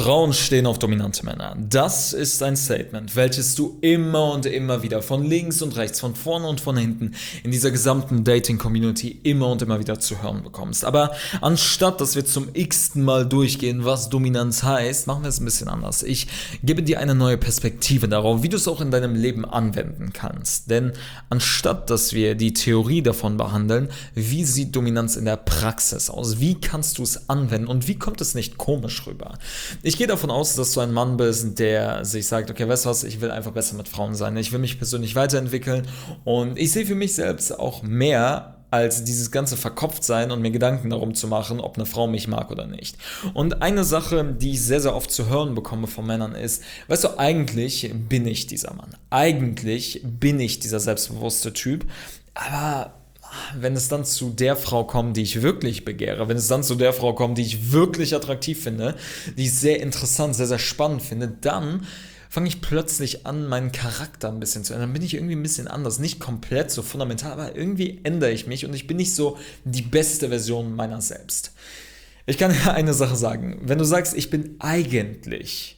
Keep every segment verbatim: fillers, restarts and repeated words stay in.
Frauen stehen auf dominante Männer. Das ist ein Statement, welches du immer und immer wieder von links und rechts, von vorne und von hinten in dieser gesamten Dating-Community immer und immer wieder zu hören bekommst. Aber anstatt, dass wir zum x-ten Mal durchgehen, was Dominanz heißt, machen wir es ein bisschen anders. Ich gebe dir eine neue Perspektive darauf, wie du es auch in deinem Leben anwenden kannst. Denn anstatt, dass wir die Theorie davon behandeln, wie sieht Dominanz in der Praxis aus, wie kannst du es anwenden und wie kommt es nicht komisch rüber? Ich gehe davon aus, dass du ein Mann bist, der sich sagt, okay, weißt du was, ich will einfach besser mit Frauen sein, ich will mich persönlich weiterentwickeln und ich sehe für mich selbst auch mehr als dieses ganze Verkopftsein und mir Gedanken darum zu machen, ob eine Frau mich mag oder nicht. Und eine Sache, die ich sehr, sehr oft zu hören bekomme von Männern ist, weißt du, eigentlich bin ich dieser Mann, eigentlich bin ich dieser selbstbewusste Typ, aber wenn es dann zu der Frau kommt, die ich wirklich begehre, wenn es dann zu der Frau kommt, die ich wirklich attraktiv finde, die ich sehr interessant, sehr, sehr spannend finde, dann fange ich plötzlich an, meinen Charakter ein bisschen zu ändern. Dann bin ich irgendwie ein bisschen anders. Nicht komplett so fundamental, aber irgendwie ändere ich mich und ich bin nicht so die beste Version meiner selbst. Ich kann dir eine Sache sagen. Wenn du sagst, ich bin eigentlich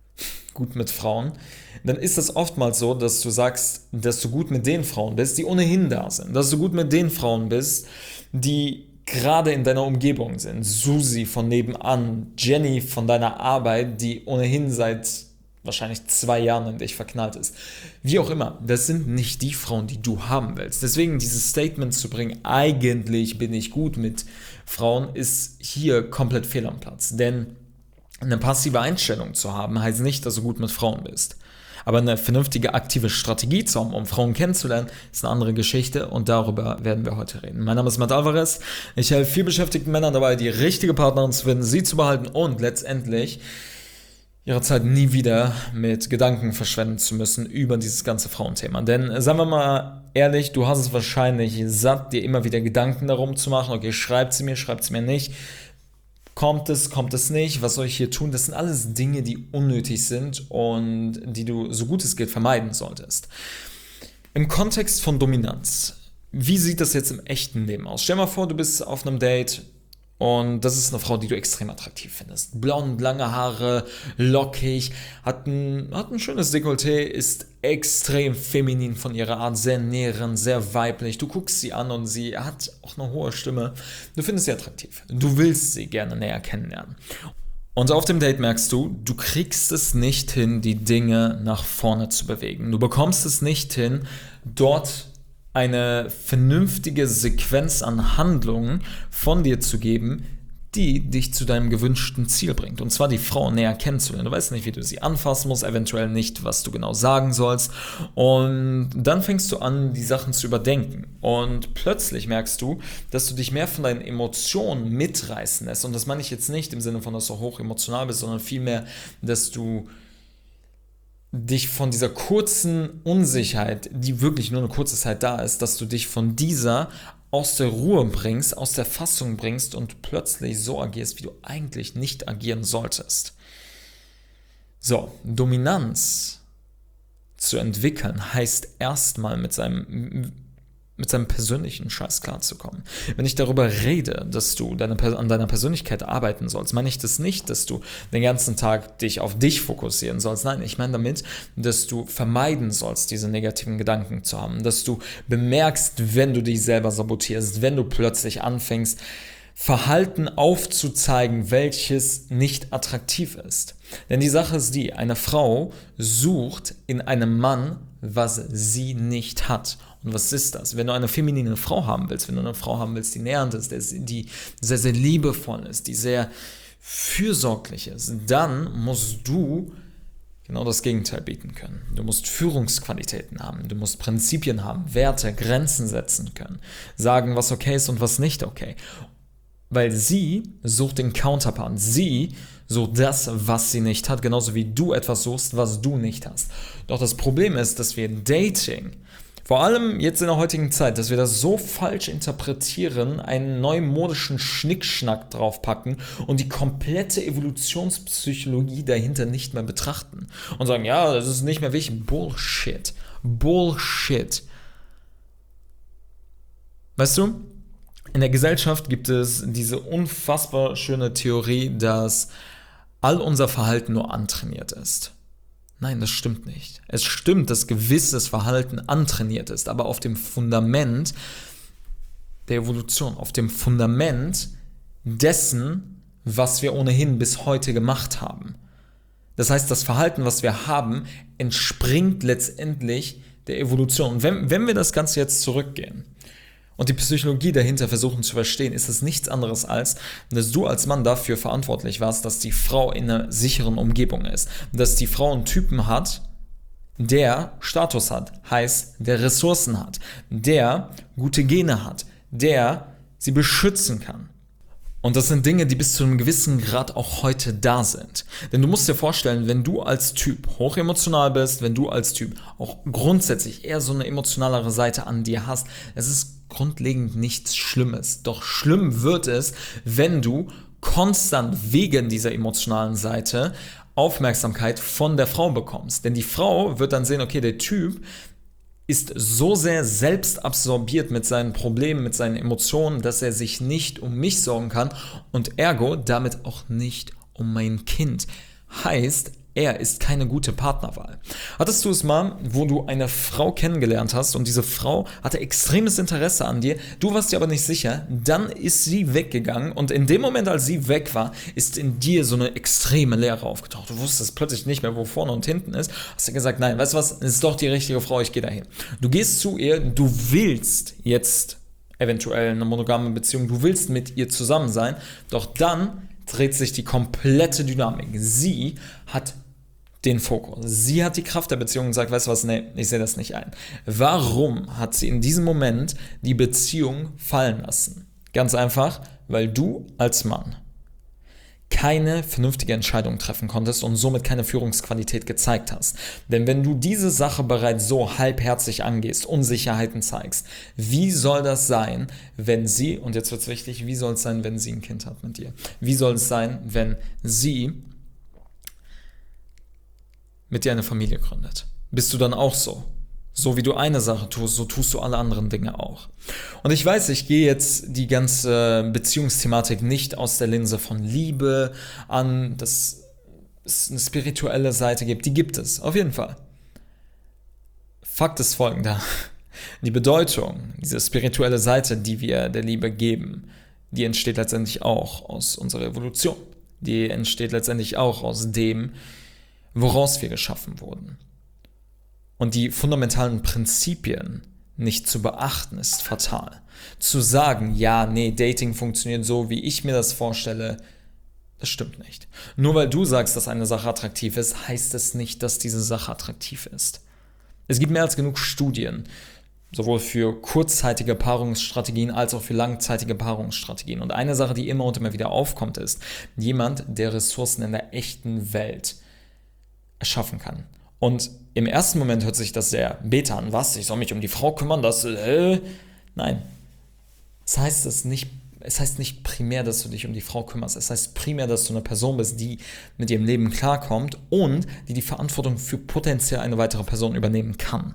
gut mit Frauen, dann ist das oftmals so, dass du sagst, dass du gut mit den Frauen bist, die ohnehin da sind. Dass du gut mit den Frauen bist, die gerade in deiner Umgebung sind. Susi von nebenan, Jenny von deiner Arbeit, die ohnehin seit wahrscheinlich zwei Jahren in dich verknallt ist. Wie auch immer, das sind nicht die Frauen, die du haben willst. Deswegen dieses Statement zu bringen, eigentlich bin ich gut mit Frauen, ist hier komplett fehl am Platz. Denn eine passive Einstellung zu haben, heißt nicht, dass du gut mit Frauen bist. Aber eine vernünftige, aktive Strategie zu haben, um Frauen kennenzulernen, ist eine andere Geschichte und darüber werden wir heute reden. Mein Name ist Matt Alvarez. Ich helfe vielbeschäftigten Männern dabei, die richtige Partnerin zu finden, sie zu behalten und letztendlich ihre Zeit nie wieder mit Gedanken verschwenden zu müssen über dieses ganze Frauenthema. Denn sagen wir mal ehrlich, du hast es wahrscheinlich satt, dir immer wieder Gedanken darum zu machen, okay, schreibt sie mir, schreibt sie mir nicht. Kommt es, kommt es nicht, was soll ich hier tun? Das sind alles Dinge, die unnötig sind und die du, so gut es geht, vermeiden solltest. Im Kontext von Dominanz, wie sieht das jetzt im echten Leben aus? Stell dir mal vor, du bist auf einem Date und das ist eine Frau, die du extrem attraktiv findest. Blond, lange Haare, lockig, hat ein, hat ein schönes Dekolleté, ist extrem feminin von ihrer Art, sehr nährend, sehr weiblich. Du guckst sie an und sie hat auch eine hohe Stimme. Du findest sie attraktiv. Du willst sie gerne näher kennenlernen. Und auf dem Date merkst du, du kriegst es nicht hin, die Dinge nach vorne zu bewegen. Du bekommst es nicht hin, dort eine vernünftige Sequenz an Handlungen von dir zu geben, die dich zu deinem gewünschten Ziel bringt. Und zwar die Frau näher kennenzulernen. Du weißt nicht, wie du sie anfassen musst, eventuell nicht, was du genau sagen sollst. Und dann fängst du an, die Sachen zu überdenken. Und plötzlich merkst du, dass du dich mehr von deinen Emotionen mitreißen lässt. Und das meine ich jetzt nicht im Sinne von, dass du hoch emotional bist, sondern vielmehr, dass du dich von dieser kurzen Unsicherheit, die wirklich nur eine kurze Zeit da ist, dass du dich von dieser aus der Ruhe bringst, aus der Fassung bringst und plötzlich so agierst, wie du eigentlich nicht agieren solltest. So, Dominanz zu entwickeln heißt erstmal mit seinem mit seinem persönlichen Scheiß klarzukommen. Wenn ich darüber rede, dass du deine, an deiner Persönlichkeit arbeiten sollst, meine ich das nicht, dass du den ganzen Tag dich auf dich fokussieren sollst. Nein, ich meine damit, dass du vermeiden sollst, diese negativen Gedanken zu haben, dass du bemerkst, wenn du dich selber sabotierst, wenn du plötzlich anfängst, Verhalten aufzuzeigen, welches nicht attraktiv ist. Denn die Sache ist die, eine Frau sucht in einem Mann, was sie nicht hat. Und was ist das? Wenn du eine feminine Frau haben willst, wenn du eine Frau haben willst, die nähernd ist, die sehr, sehr liebevoll ist, die sehr fürsorglich ist, dann musst du genau das Gegenteil bieten können. Du musst Führungsqualitäten haben, du musst Prinzipien haben, Werte, Grenzen setzen können, sagen, was okay ist und was nicht okay. Weil sie sucht den Counterpart, sie sucht das, was sie nicht hat, genauso wie du etwas suchst, was du nicht hast. Doch das Problem ist, dass wir Dating, vor allem jetzt in der heutigen Zeit, dass wir das so falsch interpretieren, einen neumodischen Schnickschnack draufpacken und die komplette Evolutionspsychologie dahinter nicht mehr betrachten. Und sagen, ja, das ist nicht mehr wichtig. Bullshit. Bullshit. Weißt du, in der Gesellschaft gibt es diese unfassbar schöne Theorie, dass all unser Verhalten nur antrainiert ist. Nein, das stimmt nicht. Es stimmt, dass gewisses Verhalten antrainiert ist, aber auf dem Fundament der Evolution, auf dem Fundament dessen, was wir ohnehin bis heute gemacht haben. Das heißt, das Verhalten, was wir haben, entspringt letztendlich der Evolution. Und wenn, wenn wir das Ganze jetzt zurückgehen und die Psychologie dahinter versuchen zu verstehen, ist es nichts anderes als, dass du als Mann dafür verantwortlich warst, dass die Frau in einer sicheren Umgebung ist. Dass die Frau einen Typen hat, der Status hat, heißt, der Ressourcen hat, der gute Gene hat, der sie beschützen kann. Und das sind Dinge, die bis zu einem gewissen Grad auch heute da sind. Denn du musst dir vorstellen, wenn du als Typ hochemotional bist, wenn du als Typ auch grundsätzlich eher so eine emotionalere Seite an dir hast, es ist grundlegend nichts Schlimmes. Doch schlimm wird es, wenn du konstant wegen dieser emotionalen Seite Aufmerksamkeit von der Frau bekommst. Denn die Frau wird dann sehen, okay, der Typ ist so sehr selbst absorbiert mit seinen Problemen, mit seinen Emotionen, dass er sich nicht um mich sorgen kann und ergo damit auch nicht um mein Kind. Heißt, er ist keine gute Partnerwahl. Hattest du es mal, wo du eine Frau kennengelernt hast und diese Frau hatte extremes Interesse an dir, du warst dir aber nicht sicher, dann ist sie weggegangen und in dem Moment, als sie weg war, ist in dir so eine extreme Leere aufgetaucht. Du wusstest plötzlich nicht mehr, wo vorne und hinten ist. Hast du gesagt, nein, weißt du was, es ist doch die richtige Frau, ich gehe dahin. Du gehst zu ihr, du willst jetzt eventuell eine monogame Beziehung, du willst mit ihr zusammen sein, doch dann dreht sich die komplette Dynamik. Sie hat den Fokus. Sie hat die Kraft der Beziehung und sagt, weißt du was, nee, ich sehe das nicht ein. Warum hat sie in diesem Moment die Beziehung fallen lassen? Ganz einfach, weil du als Mann keine vernünftige Entscheidung treffen konntest und somit keine Führungsqualität gezeigt hast. Denn wenn du diese Sache bereits so halbherzig angehst, Unsicherheiten zeigst, wie soll das sein, wenn sie, und jetzt wird es wichtig, wie soll es sein, wenn sie ein Kind hat mit dir? Wie soll es sein, wenn sie mit dir eine Familie gründet? Bist du dann auch so? So wie du eine Sache tust, so tust du alle anderen Dinge auch. Und ich weiß, ich gehe jetzt die ganze Beziehungsthematik nicht aus der Linse von Liebe an, dass es eine spirituelle Seite gibt. Die gibt es, auf jeden Fall. Fakt ist folgender. Die Bedeutung, diese spirituelle Seite, die wir der Liebe geben, die entsteht letztendlich auch aus unserer Evolution. Die entsteht letztendlich auch aus dem, woraus wir geschaffen wurden. Und die fundamentalen Prinzipien nicht zu beachten, ist fatal. Zu sagen, ja, nee, Dating funktioniert so, wie ich mir das vorstelle, das stimmt nicht. Nur weil du sagst, dass eine Sache attraktiv ist, heißt es nicht, dass diese Sache attraktiv ist. Es gibt mehr als genug Studien, sowohl für kurzzeitige Paarungsstrategien als auch für langzeitige Paarungsstrategien. Und eine Sache, die immer und immer wieder aufkommt, ist, jemand, der Ressourcen in der echten Welt erschaffen kann. Und im ersten Moment hört sich das sehr beta an. Was? Ich soll mich um die Frau kümmern? Das, äh, nein. Das heißt es nicht, es heißt nicht primär, dass du dich um die Frau kümmerst. Es heißt primär, dass du eine Person bist, die mit ihrem Leben klarkommt und die die Verantwortung für potenziell eine weitere Person übernehmen kann.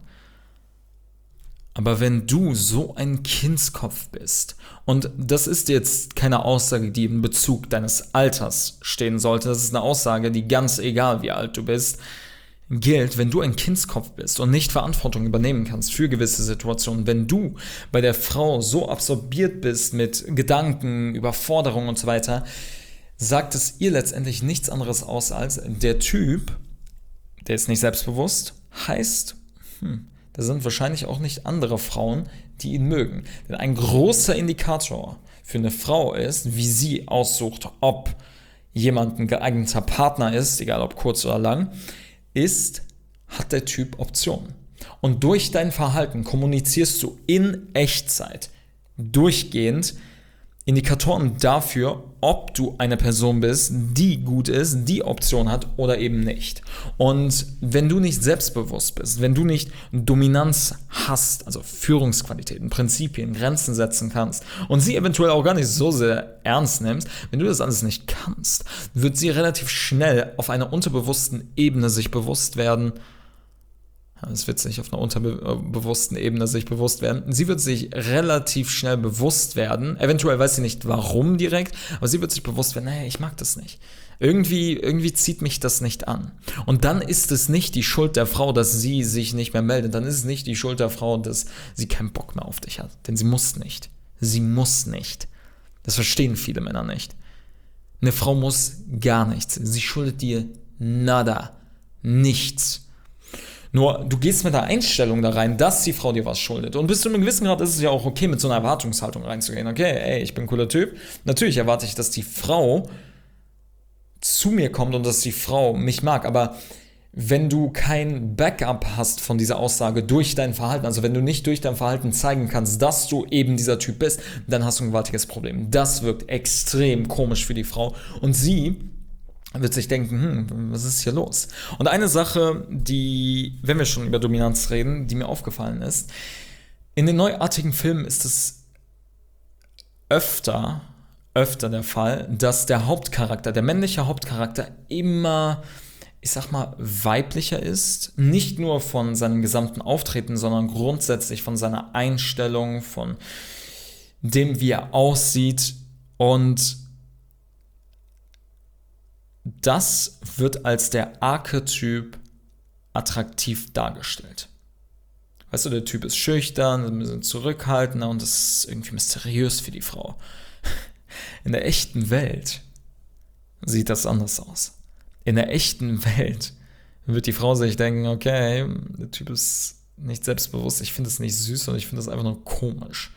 Aber wenn du so ein Kindskopf bist, und das ist jetzt keine Aussage, die im Bezug deines Alters stehen sollte, das ist eine Aussage, die ganz egal wie alt du bist, gilt, wenn du ein Kindskopf bist und nicht Verantwortung übernehmen kannst für gewisse Situationen, wenn du bei der Frau so absorbiert bist mit Gedanken, Überforderung und so weiter, sagt es ihr letztendlich nichts anderes aus als der Typ, der ist nicht selbstbewusst, heißt, hm, da sind wahrscheinlich auch nicht andere Frauen, die ihn mögen. Denn ein großer Indikator für eine Frau ist, wie sie aussucht, ob jemand ein geeigneter Partner ist, egal ob kurz oder lang, ist, hat der Typ Optionen. Und durch dein Verhalten kommunizierst du in Echtzeit durchgehend Indikatoren dafür, ob du eine Person bist, die gut ist, die Option hat oder eben nicht. Und wenn du nicht selbstbewusst bist, wenn du nicht Dominanz hast, also Führungsqualitäten, Prinzipien, Grenzen setzen kannst und sie eventuell auch gar nicht so sehr ernst nimmst, wenn du das alles nicht kannst, wird sie relativ schnell auf einer unterbewussten Ebene sich bewusst werden. Es wird sich auf einer unterbewussten Ebene sich bewusst werden. Sie wird sich relativ schnell bewusst werden. Eventuell weiß sie nicht, warum direkt, aber sie wird sich bewusst werden, naja, ich mag das nicht. Irgendwie, irgendwie zieht mich das nicht an. Und dann ist es nicht die Schuld der Frau, dass sie sich nicht mehr meldet. Dann ist es nicht die Schuld der Frau, dass sie keinen Bock mehr auf dich hat. Denn sie muss nicht. Sie muss nicht. Das verstehen viele Männer nicht. Eine Frau muss gar nichts. Sie schuldet dir nada. Nichts. Nur, du gehst mit der Einstellung da rein, dass die Frau dir was schuldet. Und bis zu einem gewissen Grad ist es ja auch okay, mit so einer Erwartungshaltung reinzugehen. Okay, ey, ich bin ein cooler Typ. Natürlich erwarte ich, dass die Frau zu mir kommt und dass die Frau mich mag, aber wenn du kein Backup hast von dieser Aussage durch dein Verhalten, also wenn du nicht durch dein Verhalten zeigen kannst, dass du eben dieser Typ bist, dann hast du ein gewaltiges Problem. Das wirkt extrem komisch für die Frau und sie wird sich denken, hm, was ist hier los? Und eine Sache, die, wenn wir schon über Dominanz reden, die mir aufgefallen ist, in den neuartigen Filmen ist es öfter öfter der Fall, dass der Hauptcharakter, der männliche Hauptcharakter immer, ich sag mal, weiblicher ist. Nicht nur von seinem gesamten Auftreten, sondern grundsätzlich von seiner Einstellung, von dem, wie er aussieht. Und das wird als der Archetyp attraktiv dargestellt. Weißt du, der Typ ist schüchtern, ein bisschen zurückhaltender und das ist irgendwie mysteriös für die Frau. In der echten Welt sieht das anders aus. In der echten Welt wird die Frau sich denken, okay, der Typ ist nicht selbstbewusst, ich finde es nicht süß und ich finde es einfach nur komisch.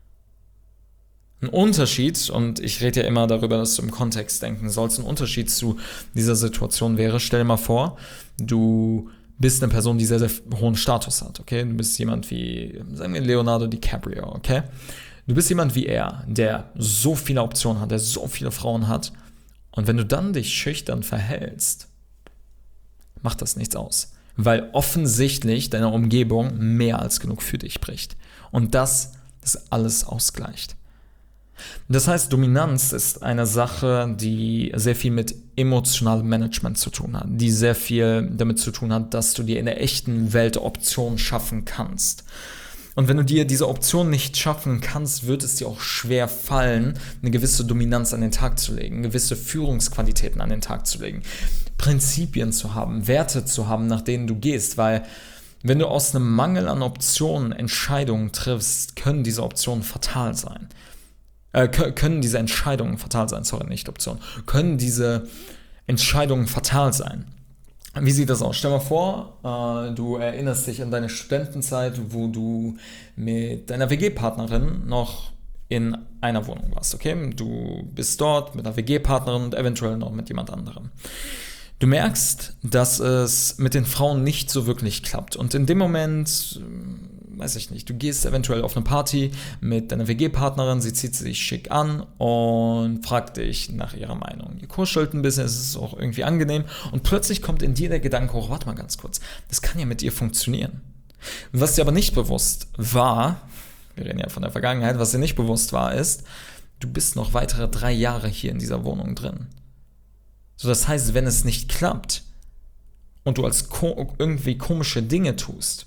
Ein Unterschied, und ich rede ja immer darüber, dass du im Kontext denken sollst, ein Unterschied zu dieser Situation wäre, stell dir mal vor, du bist eine Person, die sehr, sehr hohen Status hat, okay? Du bist jemand wie, sagen wir, Leonardo DiCaprio, okay? Du bist jemand wie er, der so viele Optionen hat, der so viele Frauen hat. Und wenn du dann dich schüchtern verhältst, macht das nichts aus. Weil offensichtlich deine Umgebung mehr als genug für dich spricht. Und das ist alles ausgleicht. Das heißt, Dominanz ist eine Sache, die sehr viel mit emotionalem Management zu tun hat. Die sehr viel damit zu tun hat, dass du dir in der echten Welt Optionen schaffen kannst. Und wenn du dir diese Option nicht schaffen kannst, wird es dir auch schwer fallen, eine gewisse Dominanz an den Tag zu legen, gewisse Führungsqualitäten an den Tag zu legen, Prinzipien zu haben, Werte zu haben, nach denen du gehst, weil wenn du aus einem Mangel an Optionen Entscheidungen triffst, können diese Optionen fatal sein. Äh, können diese Entscheidungen fatal sein, sorry, nicht Optionen, können diese Entscheidungen fatal sein. Wie sieht das aus? Stell dir mal vor, äh, du erinnerst dich an deine Studentenzeit, wo du mit deiner W G-Partnerin noch in einer Wohnung warst, okay? Du bist dort mit einer W G-Partnerin und eventuell noch mit jemand anderem. Du merkst, dass es mit den Frauen nicht so wirklich klappt. Und in dem Moment, weiß ich nicht, du gehst eventuell auf eine Party mit deiner W G-Partnerin, sie zieht sich schick an und fragt dich nach ihrer Meinung. Ihr kuschelt ein bisschen, es ist auch irgendwie angenehm und plötzlich kommt in dir der Gedanke hoch, warte mal ganz kurz, das kann ja mit ihr funktionieren. Was dir aber nicht bewusst war, wir reden ja von der Vergangenheit, was dir nicht bewusst war, ist, du bist noch weitere drei Jahre hier in dieser Wohnung drin. So, das heißt, wenn es nicht klappt und du als ko- irgendwie komische Dinge tust,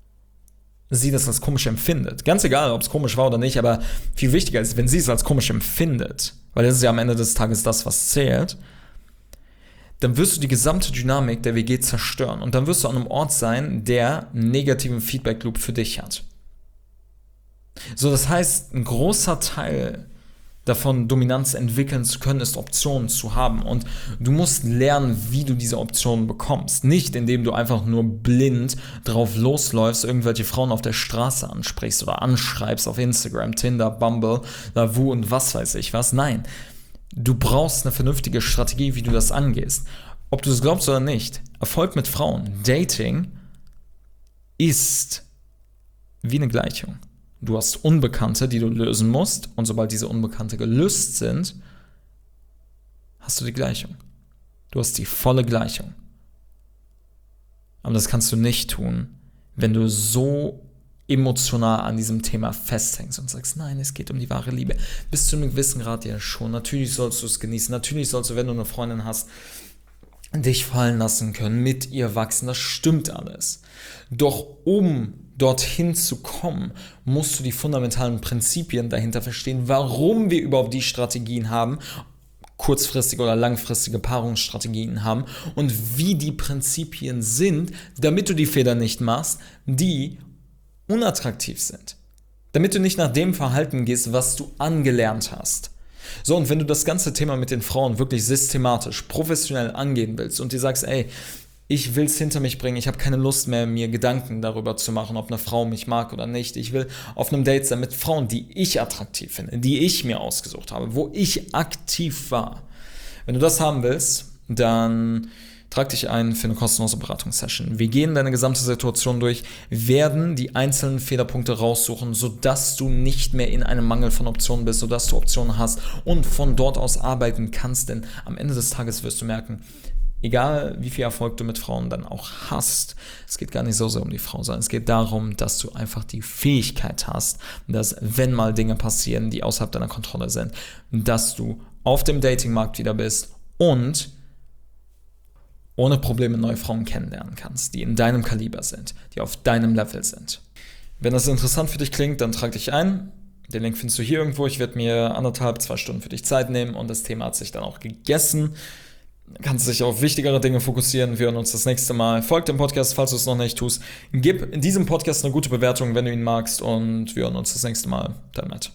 sie das als komisch empfindet. Ganz egal, ob es komisch war oder nicht, aber viel wichtiger ist, wenn sie es als komisch empfindet, weil das ist ja am Ende des Tages das, was zählt, dann wirst du die gesamte Dynamik der W G zerstören und dann wirst du an einem Ort sein, der einen negativen Feedback-Loop für dich hat. So, das heißt, ein großer Teil davon, Dominanz entwickeln zu können, ist Optionen zu haben. Und du musst lernen, wie du diese Optionen bekommst. Nicht, indem du einfach nur blind drauf losläufst, irgendwelche Frauen auf der Straße ansprichst oder anschreibst auf Instagram, Tinder, Bumble, Lavu und was weiß ich was. Nein, du brauchst eine vernünftige Strategie, wie du das angehst. Ob du es glaubst oder nicht, Erfolg mit Frauen, Dating, ist wie eine Gleichung. Du hast Unbekannte, die du lösen musst, und sobald diese Unbekannte gelöst sind, hast du die Gleichung. Du hast die volle Gleichung. Aber das kannst du nicht tun, wenn du so emotional an diesem Thema festhängst und sagst, nein, es geht um die wahre Liebe. Bis zu einem gewissen Grad ja schon. Natürlich sollst du es genießen. Natürlich sollst du, wenn du eine Freundin hast, dich fallen lassen können, mit ihr wachsen. Das stimmt alles. Doch um dorthin zu kommen, musst du die fundamentalen Prinzipien dahinter verstehen, warum wir überhaupt die Strategien haben, kurzfristige oder langfristige Paarungsstrategien haben und wie die Prinzipien sind, damit du die Fehler nicht machst, die unattraktiv sind. Damit du nicht nach dem Verhalten gehst, was du angelernt hast. So, und wenn du das ganze Thema mit den Frauen wirklich systematisch, professionell angehen willst und dir sagst, ey, ich will es hinter mich bringen, ich habe keine Lust mehr, mir Gedanken darüber zu machen, ob eine Frau mich mag oder nicht. Ich will auf einem Date sein mit Frauen, die ich attraktiv finde, die ich mir ausgesucht habe, wo ich aktiv war. Wenn du das haben willst, dann trag dich ein für eine kostenlose Beratungssession. Wir gehen deine gesamte Situation durch, werden die einzelnen Fehlerpunkte raussuchen, sodass du nicht mehr in einem Mangel von Optionen bist, sodass du Optionen hast und von dort aus arbeiten kannst, denn am Ende des Tages wirst du merken, egal wie viel Erfolg du mit Frauen dann auch hast, es geht gar nicht so sehr um die Frau, sondern es geht darum, dass du einfach die Fähigkeit hast, dass wenn mal Dinge passieren, die außerhalb deiner Kontrolle sind, dass du auf dem Datingmarkt wieder bist und ohne Probleme neue Frauen kennenlernen kannst, die in deinem Kaliber sind, die auf deinem Level sind. Wenn das interessant für dich klingt, dann trag dich ein. Den Link findest du hier irgendwo. Ich werde mir anderthalb, zwei Stunden für dich Zeit nehmen und das Thema hat sich dann auch gegessen. Du kannst dich auf wichtigere Dinge fokussieren. Wir hören uns das nächste Mal. Folg dem Podcast, falls du es noch nicht tust. Gib in diesem Podcast eine gute Bewertung, wenn du ihn magst, und wir hören uns das nächste Mal. Dein Matt.